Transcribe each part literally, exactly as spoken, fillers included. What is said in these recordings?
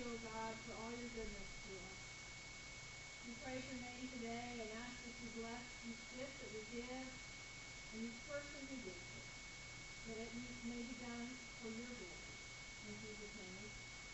you, O God, for all your goodness to us. We praise your name today and ask that you bless each gift that we give and each person who gives it, that it may be done for your glory. In Jesus' name.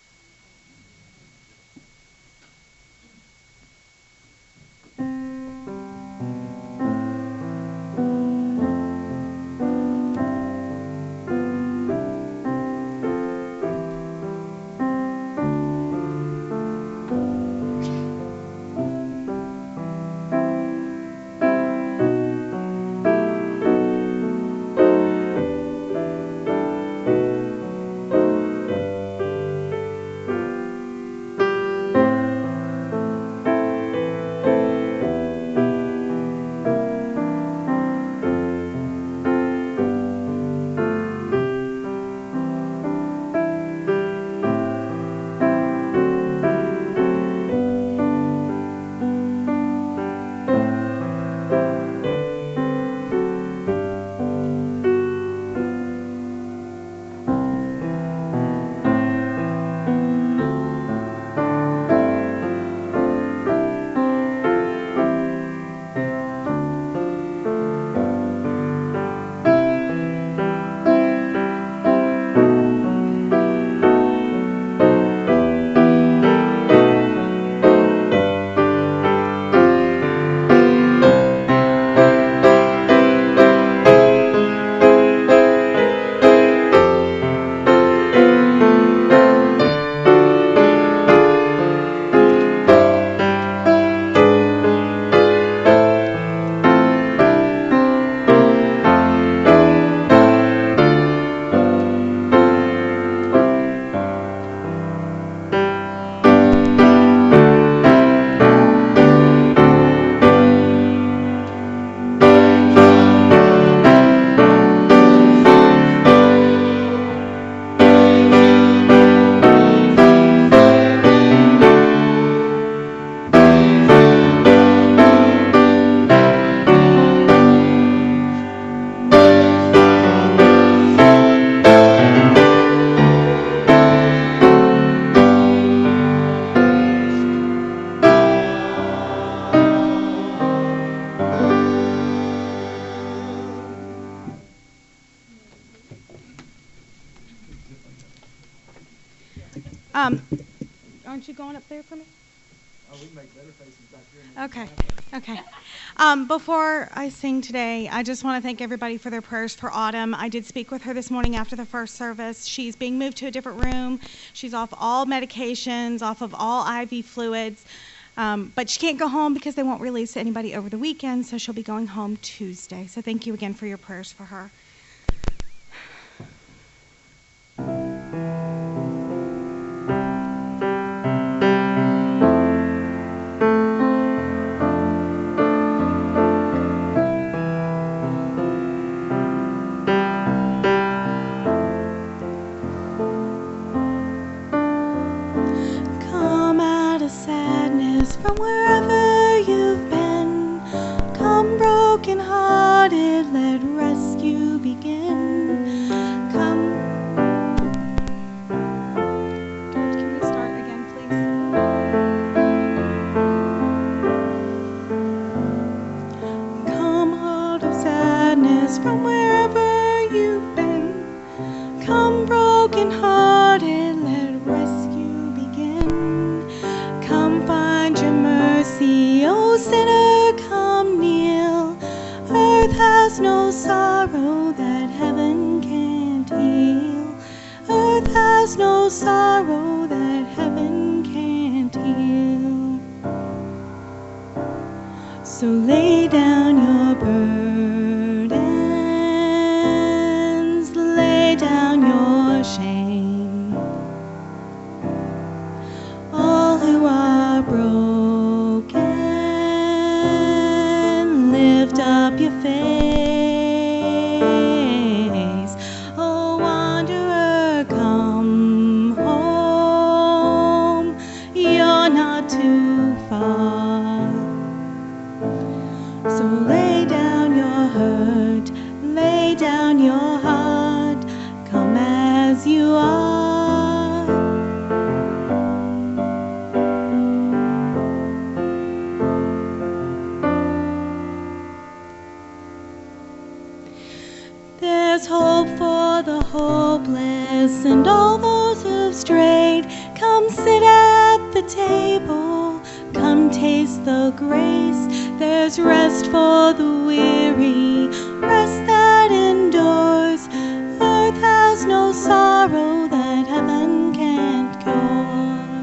Um, aren't you going up there for me? Oh, we make better faces back here. Okay, okay. Um, before I sing today, I just want to thank everybody for their prayers for Autumn. I did speak with her this morning after the first service. She's being moved to a different room. She's off all medications, off of all I V fluids. Um, but she can't go home because they won't release anybody over the weekend, so she'll be going home Tuesday. So thank you again for your prayers for her. Come out of sadness from wherever you've been. Come broken hearted, let rescue begin. Come. George, can we start again, please? Come out of sadness from wherever you've been. Come broken hearted, let rescue begin. Come find your mercy, O sinner, come kneel. Earth has no sorrow that heaven can't heal. Earth has no sorrow that heaven can't heal. So lay down your burdens, lay down your shame. All who are broken, lift up your face. Oh, wanderer, come home. You're not too far. So hopeless and all those who've strayed, come sit at the table, come taste the grace. There's rest for the weary, rest that endures. Earth has no sorrow that heaven can't cure.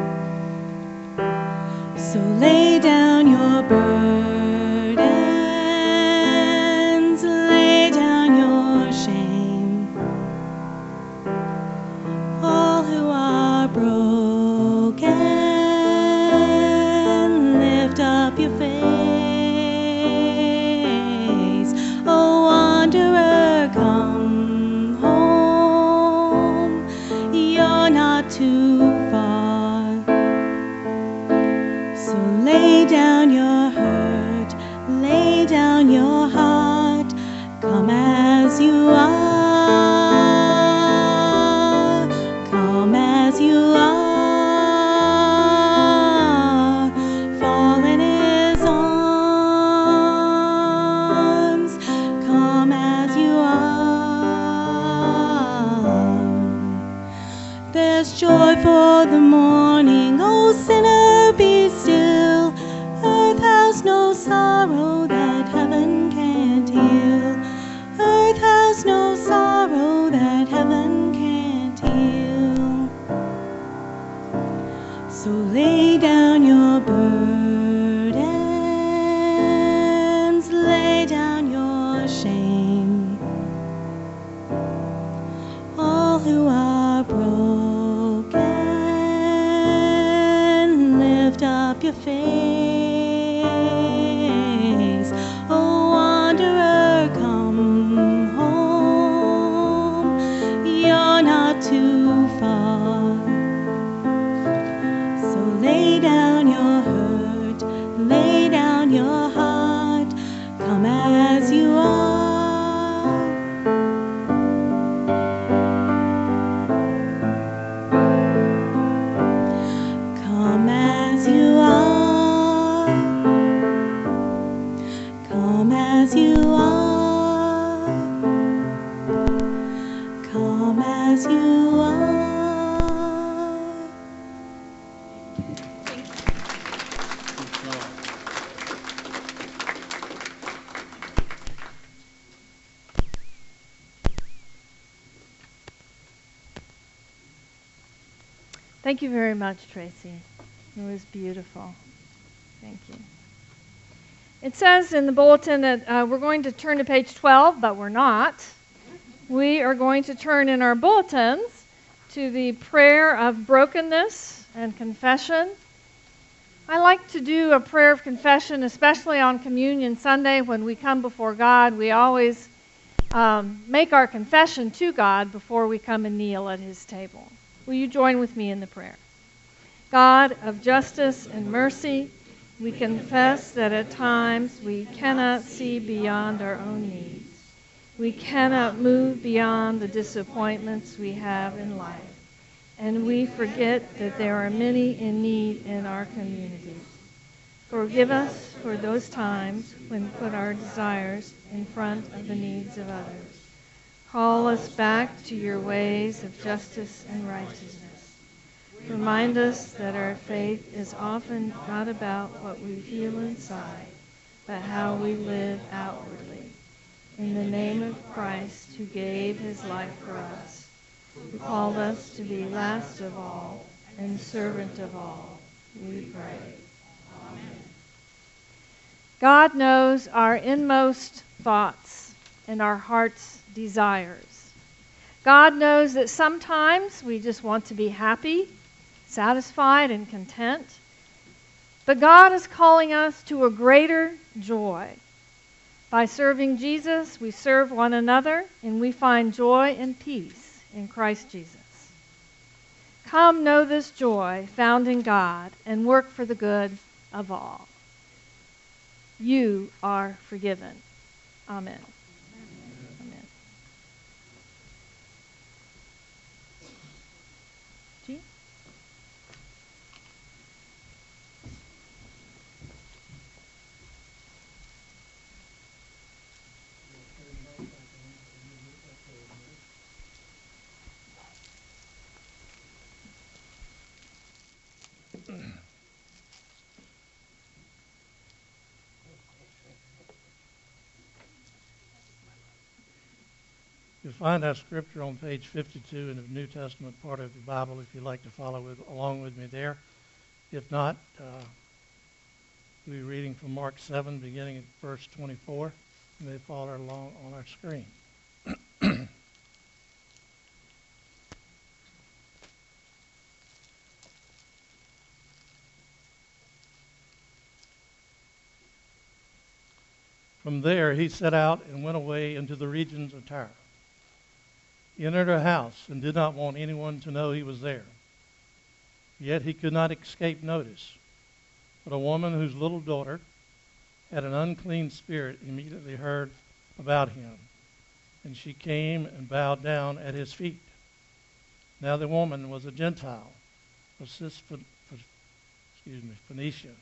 So lay down your burdens, lay down your shame. All who are broken, lift up your face. Oh, wanderer, come home. You're not too far. So lay down your hurt, lay down your heart. Come as you are, come as you are. Fall in his arms, come as you are. There's joy for the morning, oh sinner, be still. Earth has no sorrow that heaven can't heal. Earth has no sorrow that heaven can't heal. So lay down your burdens, lay down your shame. All who are broken, lift up your face. Oh, wanderer, come home. You're not too far. So lay down your hurt, lay down your heart. Come as you are. Come as you are. Come as you are. Come as you are. Thank you very much, Tracy. It was beautiful. Thank you. It says in the bulletin that uh, we're going to turn to page twelve, but we're not. We are going to turn in our bulletins to the prayer of brokenness and confession. I like to do a prayer of confession, especially on Communion Sunday when we come before God. We always um, make our confession to God before we come and kneel at His table. Will you join with me in the prayer? God of justice and mercy, we confess that at times we cannot see beyond our own needs. We cannot move beyond the disappointments we have in life. And we forget that there are many in need in our communities. Forgive us for those times when we put our desires in front of the needs of others. Call us back to your ways of justice and righteousness. Remind us that our faith is often not about what we feel inside, but how we live outwardly. In the name of Christ, who gave his life for us, who called us to be last of all and servant of all, we pray. Amen. God knows our inmost thoughts and our heart's desires. God knows that sometimes we just want to be happy, satisfied, and content. But God is calling us to a greater joy. By serving Jesus, we serve one another, and we find joy and peace in Christ Jesus. Come know this joy found in God and work for the good of all. You are forgiven. Amen. Amen. Jean? You'll find that scripture on page fifty-two in the New Testament part of the Bible if you'd like to follow with, along with me there. If not, uh, we'll be reading from Mark seven, beginning at verse twenty-four. You may follow along on our screen. From there he set out and went away into the regions of Tyre. He entered a house and did not want anyone to know he was there. Yet he could not escape notice. But a woman whose little daughter had an unclean spirit immediately heard about him, and she came and bowed down at his feet. Now the woman was a Gentile, of Cis, excuse me, Phoenician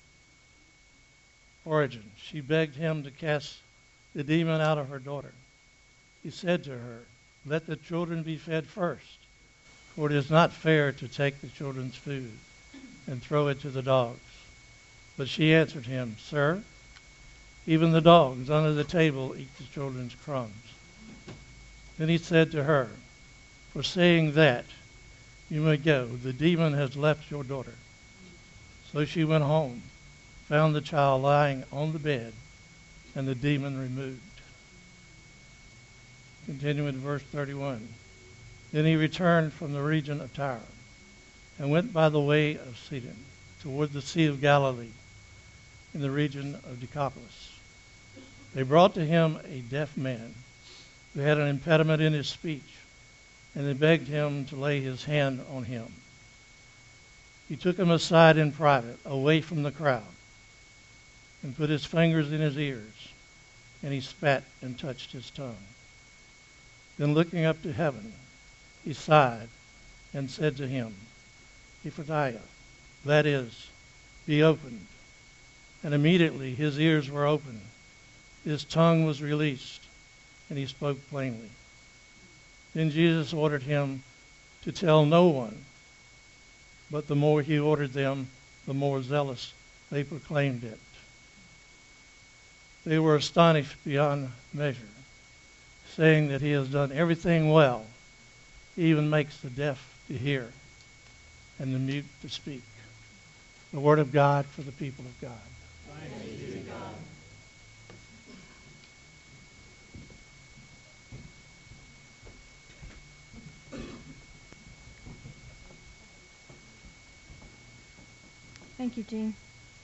origin. She begged him to cast the demon out of her daughter. He said to her, "Let the children be fed first, for it is not fair to take the children's food and throw it to the dogs." But she answered him, "Sir, even the dogs under the table eat the children's crumbs." Then he said to her, "For saying that, you may go. The demon has left your daughter." So she went home, found the child lying on the bed, and the demon removed. Continuing in verse thirty-one. Then he returned from the region of Tyre and went by the way of Sidon toward the Sea of Galilee in the region of Decapolis. They brought to him a deaf man who had an impediment in his speech, and they begged him to lay his hand on him. He took him aside in private, away from the crowd, and put his fingers in his ears, and he spat and touched his tongue. Then looking up to heaven, he sighed and said to him, "Ephphathiah," that is, "be opened." And immediately his ears were opened, his tongue was released, and he spoke plainly. Then Jesus ordered him to tell no one, but the more he ordered them, the more zealous they proclaimed it. They were astonished beyond measure, saying that he has done everything well. He even makes the deaf to hear and the mute to speak. The word of God for the people of God. Thanks be to God. Thank you, Jean.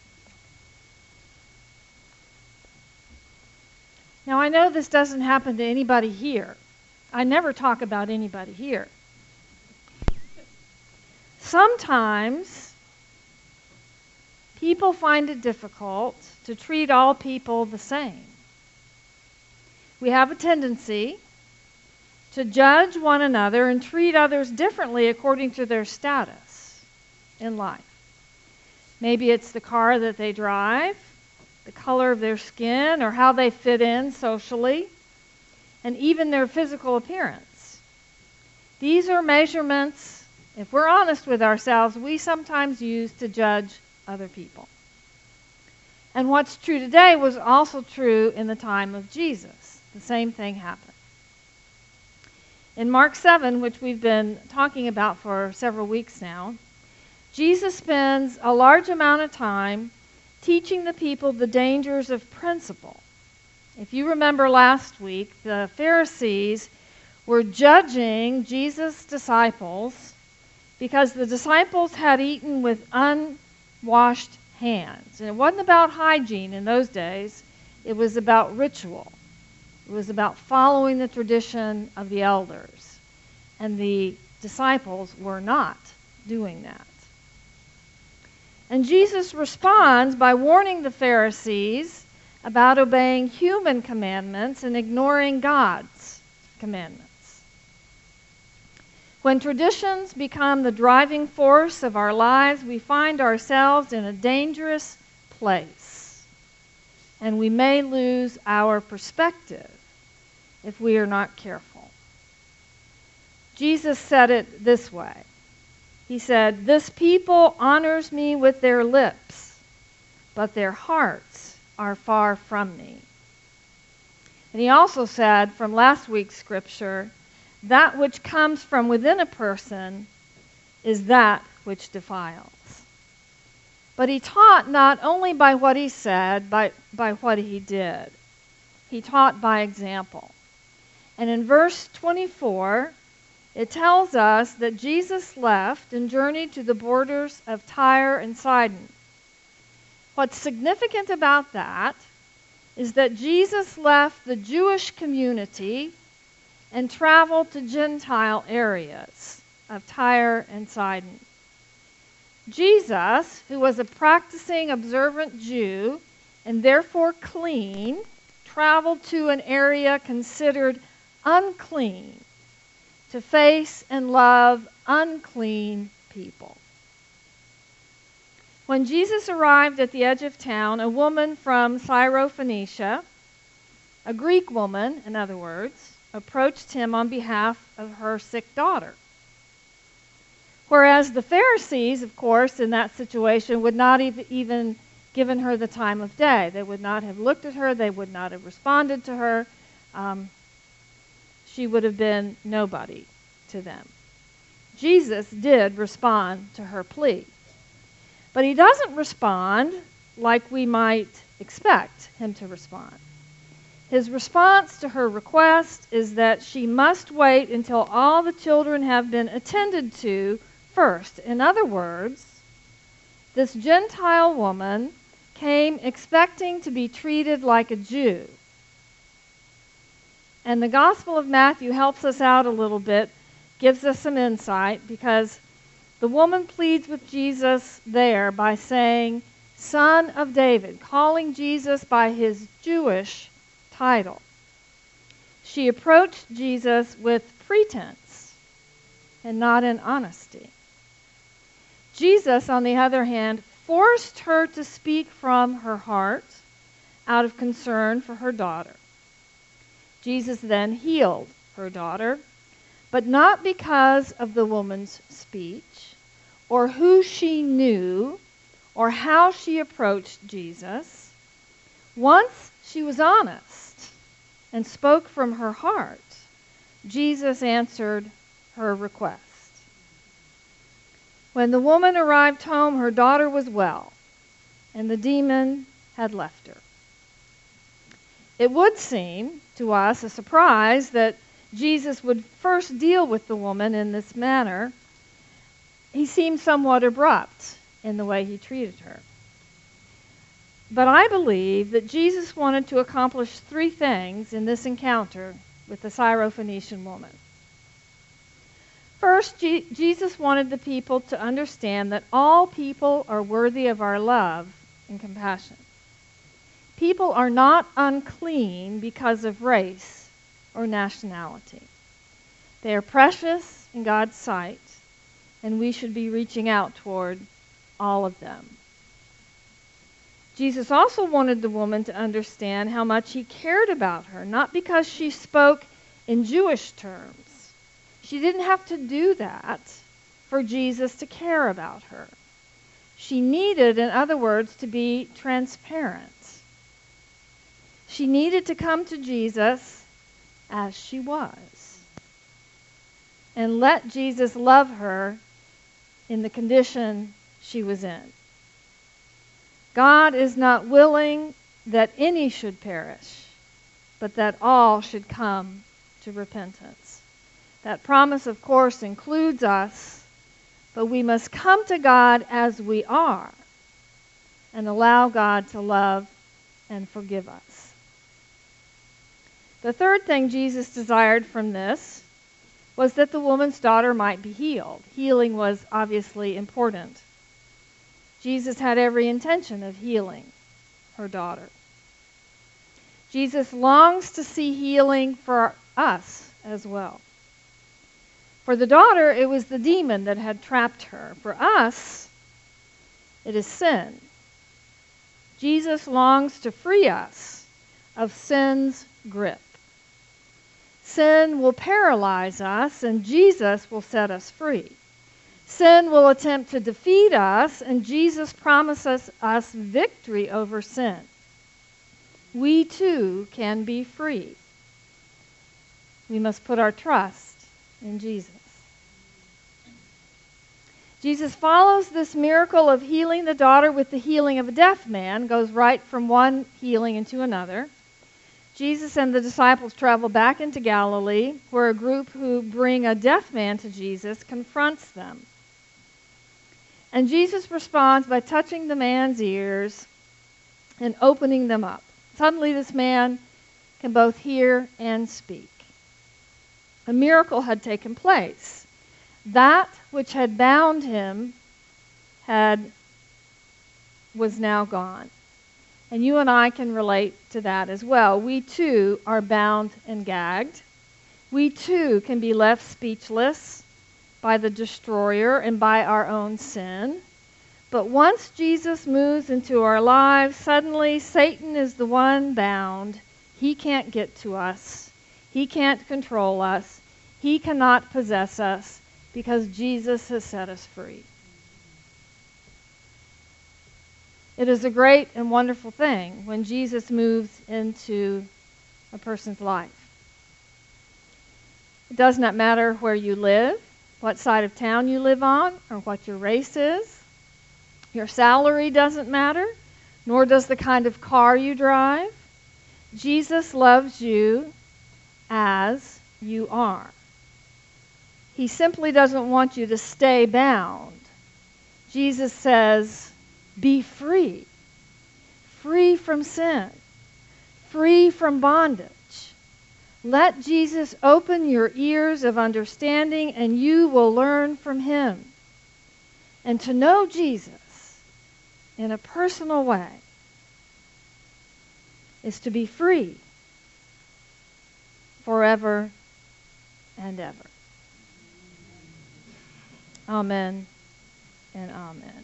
Now, I know this doesn't happen to anybody here. I never talk about anybody here. Sometimes people find it difficult to treat all people the same. We have a tendency to judge one another and treat others differently according to their status in life. Maybe it's the car that they drive, the color of their skin, or how they fit in socially, and even their physical appearance. These are measurements, if we're honest with ourselves, we sometimes use to judge other people. And what's true today was also true in the time of Jesus. The same thing happened. In Mark seven, which we've been talking about for several weeks now, Jesus spends a large amount of time teaching the people the dangers of principle. If you remember last week, the Pharisees were judging Jesus' disciples because the disciples had eaten with unwashed hands. And it wasn't about hygiene in those days. It was about ritual. It was about following the tradition of the elders. And the disciples were not doing that. And Jesus responds by warning the Pharisees about obeying human commandments and ignoring God's commandments. When traditions become the driving force of our lives, we find ourselves in a dangerous place. And we may lose our perspective if we are not careful. Jesus said it this way. He said, "This people honors me with their lips, but their hearts are far from me." And he also said from last week's scripture, that which comes from within a person is that which defiles. But he taught not only by what he said, but by what he did. He taught by example. And in verse twenty-four, it tells us that Jesus left and journeyed to the borders of Tyre and Sidon. What's significant about that is that Jesus left the Jewish community and traveled to Gentile areas of Tyre and Sidon. Jesus, who was a practicing, observant Jew and therefore clean, traveled to an area considered unclean to face and love unclean people. When Jesus arrived at the edge of town, a woman from Syrophoenicia, a Greek woman, in other words, approached him on behalf of her sick daughter. Whereas the Pharisees, of course, in that situation would not have even given her the time of day. They would not have looked at her. They would not have responded to her. Um, she would have been nobody to them. Jesus did respond to her plea. But he doesn't respond like we might expect him to respond. His response to her request is that she must wait until all the children have been attended to first. In other words, this Gentile woman came expecting to be treated like a Jew. And the Gospel of Matthew helps us out a little bit, gives us some insight, because the woman pleads with Jesus there by saying, Son of David, calling Jesus by his Jewish title. She approached Jesus with pretense and not in honesty. Jesus, on the other hand, forced her to speak from her heart out of concern for her daughter. Jesus then healed her daughter, but not because of the woman's speech or who she knew or how she approached Jesus. Once she was honest and spoke from her heart, Jesus answered her request. When the woman arrived home, her daughter was well, and the demon had left her. It would seem to us a surprise that Jesus would first deal with the woman in this manner. He seemed somewhat abrupt in the way he treated her. But I believe that Jesus wanted to accomplish three things in this encounter with the Syrophoenician woman. First, G- Jesus wanted the people to understand that all people are worthy of our love and compassion. People are not unclean because of race or nationality. They are precious in God's sight, and we should be reaching out toward all of them. Jesus also wanted the woman to understand how much he cared about her, not because she spoke in Jewish terms. She didn't have to do that for Jesus to care about her. She needed, in other words, to be transparent. She needed to come to Jesus as she was and let Jesus love her in the condition she was in. God is not willing that any should perish, but that all should come to repentance. That promise, of course, includes us, but we must come to God as we are and allow God to love and forgive us. The third thing Jesus desired from this was that the woman's daughter might be healed. Healing was obviously important. Jesus had every intention of healing her daughter. Jesus longs to see healing for us as well. For the daughter, it was the demon that had trapped her. For us, it is sin. Jesus longs to free us of sin's grip. Sin will paralyze us, and Jesus will set us free. Sin will attempt to defeat us, and Jesus promises us victory over sin. we too can be free. We must put our trust in Jesus. Jesus follows this miracle of healing the daughter with the healing of a deaf man, goes right from one healing into another. Jesus and the disciples travel back into Galilee, where a group who bring a deaf man to Jesus confronts them. And Jesus responds by touching the man's ears and opening them up. Suddenly this man can both hear and speak. A miracle had taken place. That which had bound him had was now gone. And you and I can relate to that as well. We too are bound and gagged. We too can be left speechless by the destroyer and by our own sin. But once Jesus moves into our lives, suddenly Satan is the one bound. He can't get to us. He can't control us. He cannot possess us because Jesus has set us free. It is a great and wonderful thing when Jesus moves into a person's life. It does not matter where you live, what side of town you live on, or what your race is. Your salary doesn't matter, nor does the kind of car you drive. Jesus loves you as you are. He simply doesn't want you to stay bound. Jesus says, be free. Free from sin. Free from bondage. Let Jesus open your ears of understanding and you will learn from him. And to know Jesus in a personal way is to be free forever and ever. Amen and amen.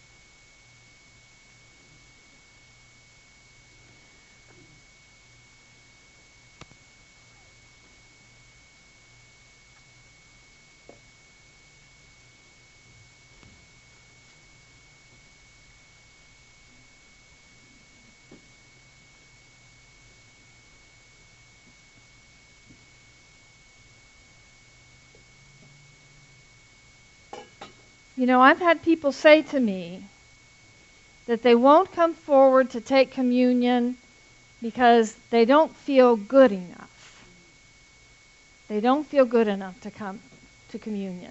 You know, I've had people say to me that they won't come forward to take communion because they don't feel good enough. They don't feel good enough to come to communion.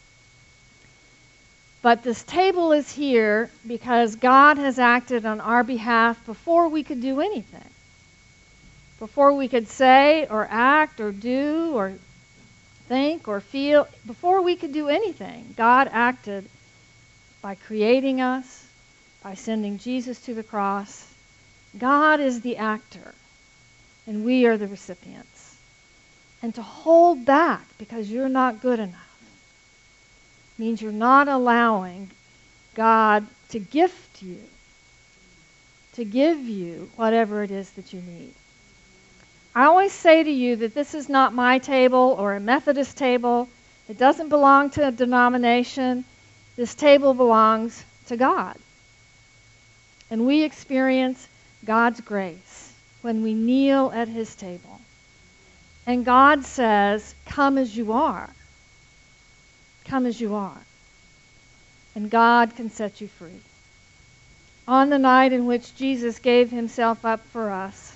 But this table is here because God has acted on our behalf before we could do anything. Before we could say or act or do or think or feel, before we could do anything, God acted by creating us, by sending Jesus to the cross. God is the actor, and we are the recipients. And to hold back because you're not good enough means you're not allowing God to gift you, to give you whatever it is that you need. I always say to you that this is not my table or a Methodist table. It doesn't belong to a denomination. This table belongs to God. And we experience God's grace when we kneel at his table. And God says, come as you are. Come as you are. And God can set you free. On the night in which Jesus gave himself up for us,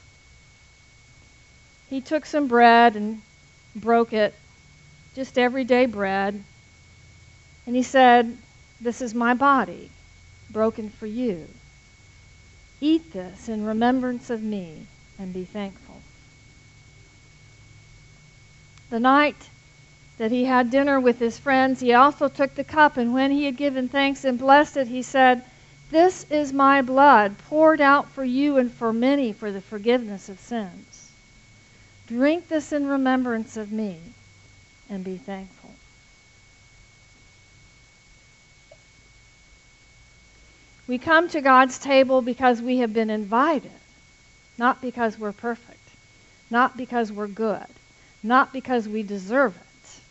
he took some bread and broke it, just everyday bread. And he said, this is my body, broken for you. Eat this in remembrance of me and be thankful. The night that he had dinner with his friends, he also took the cup, and when he had given thanks and blessed it, he said, this is my blood poured out for you and for many for the forgiveness of sins. Drink this in remembrance of me and be thankful. We come to God's table because we have been invited, not because we're perfect, not because we're good, not because we deserve it,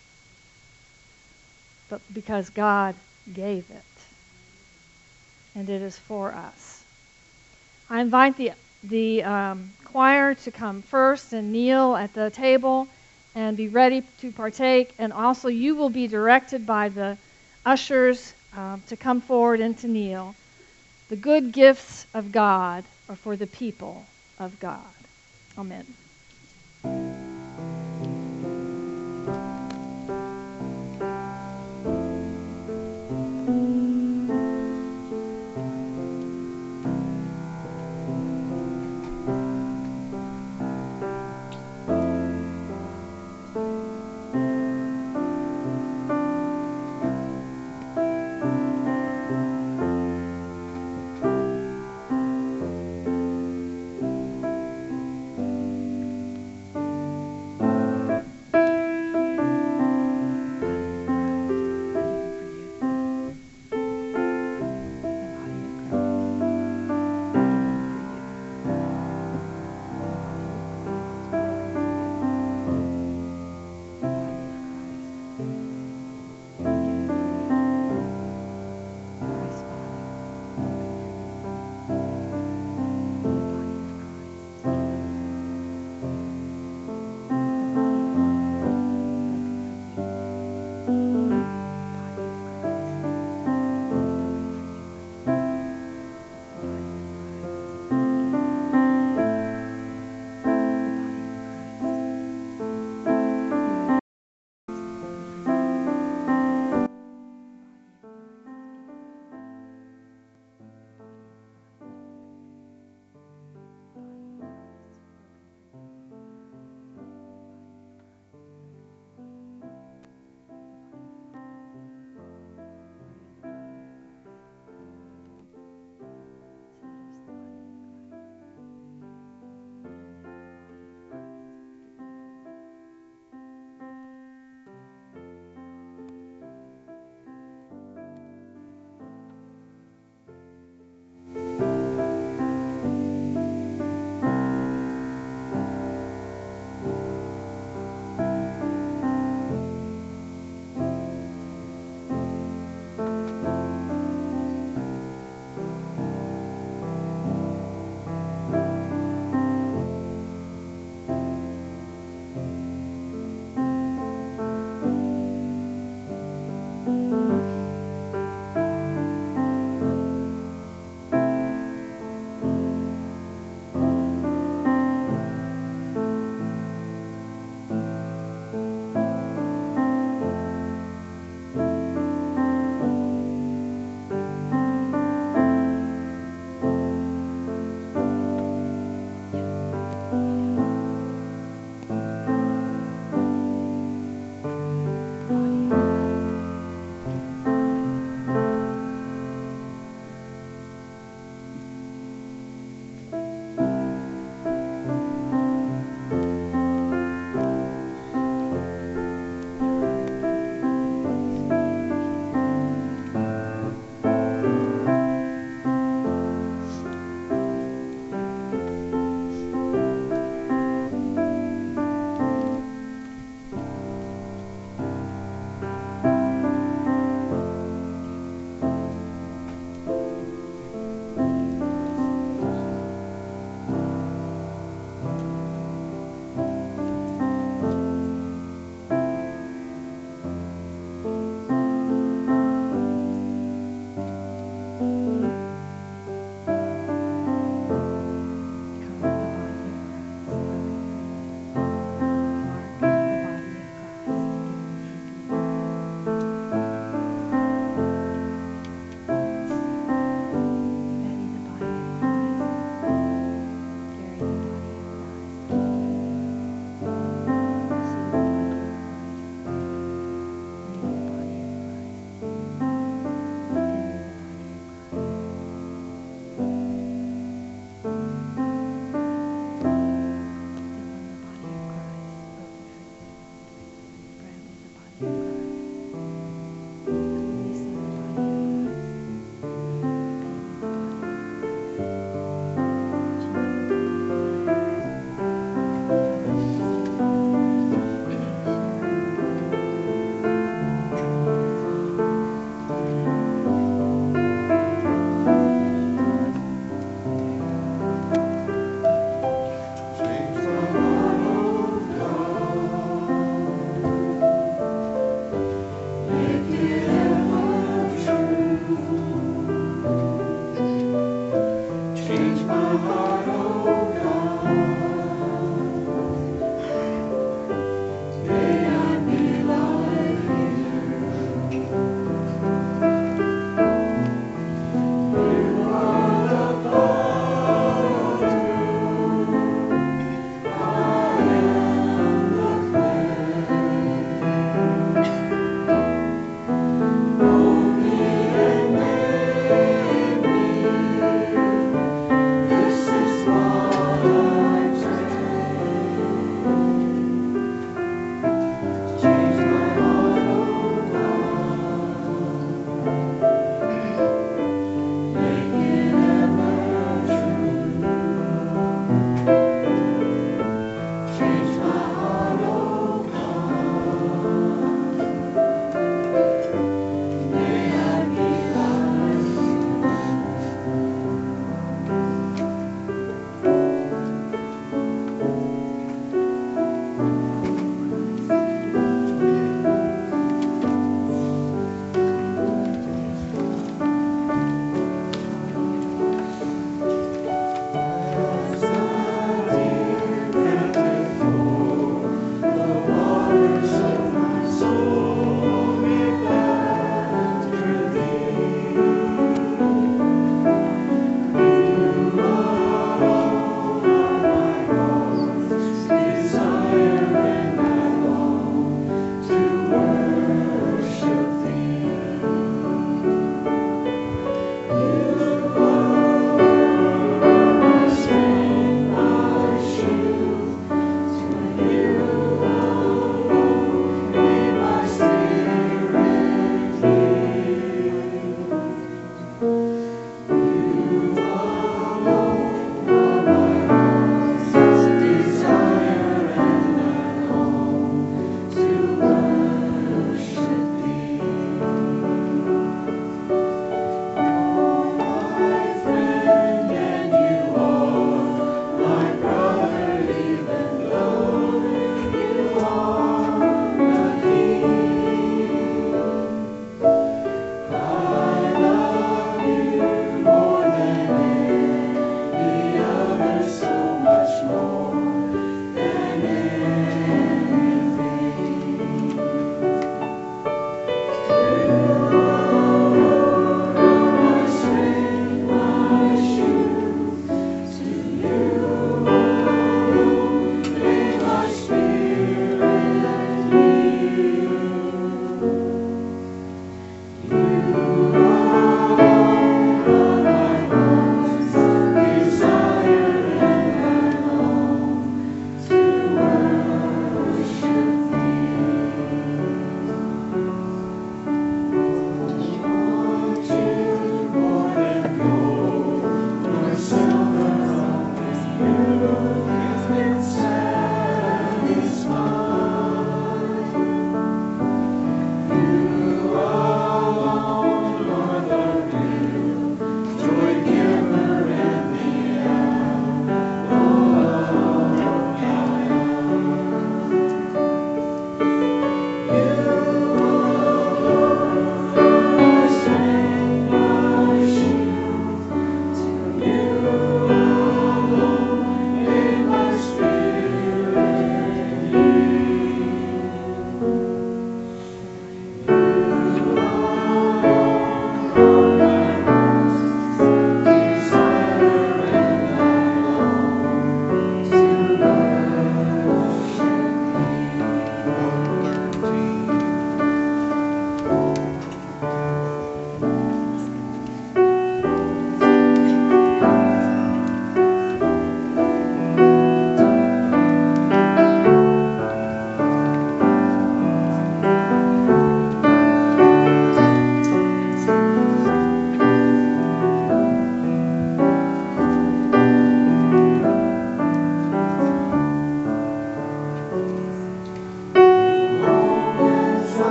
but because God gave it, and it is for us. I invite the the um, choir to come first and kneel at the table and be ready to partake. And also you will be directed by the ushers um, to come forward and to kneel. The good gifts of God are for the people of God. Amen.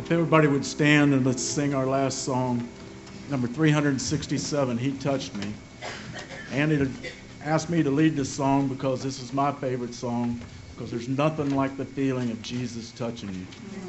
If everybody would stand and let's sing our last song, number three hundred sixty-seven, He Touched Me. Andy asked me to lead this song because this is my favorite song, because there's nothing like the feeling of Jesus touching you.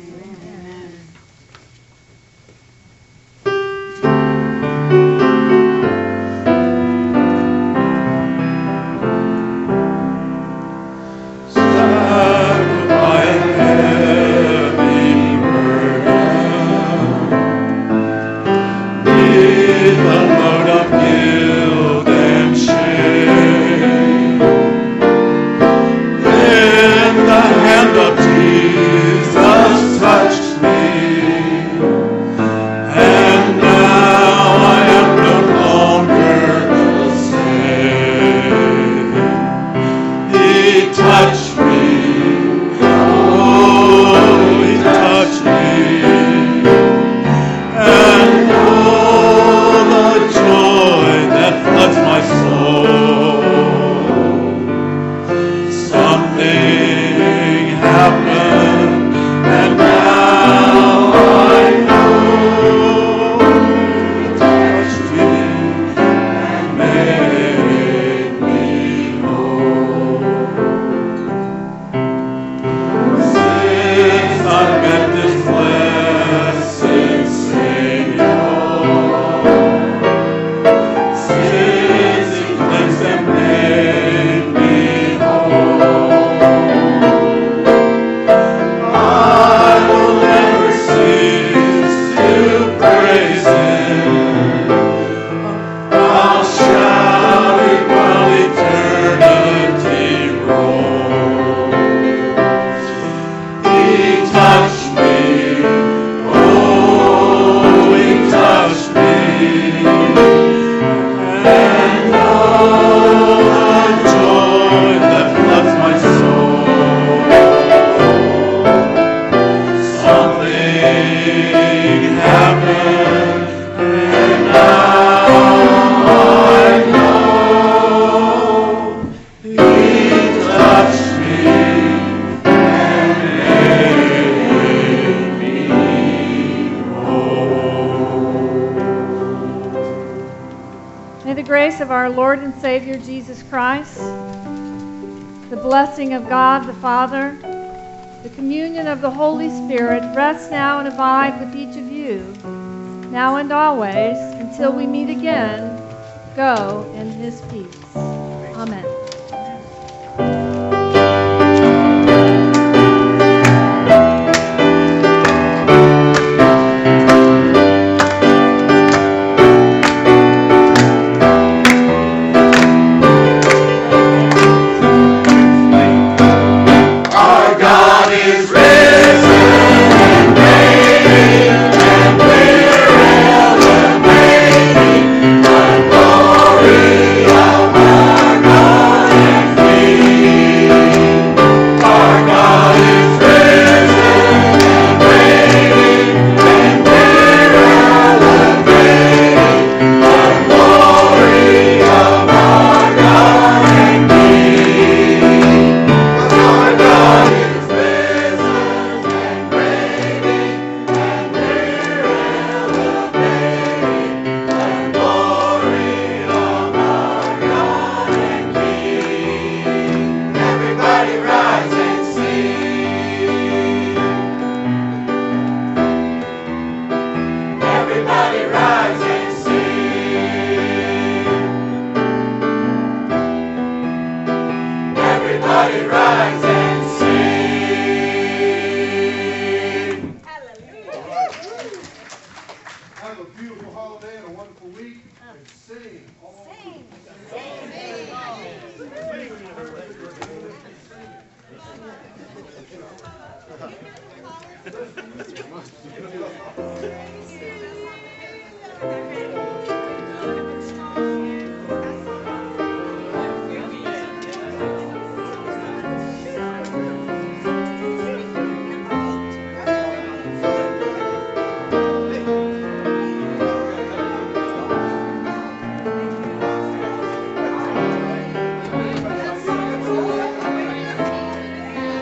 Of our Lord and Savior Jesus Christ, the blessing of God the Father, the communion of the Holy Spirit rest now and abide with each of you, now and always, until we meet again. Go in His peace. Amen. Sing.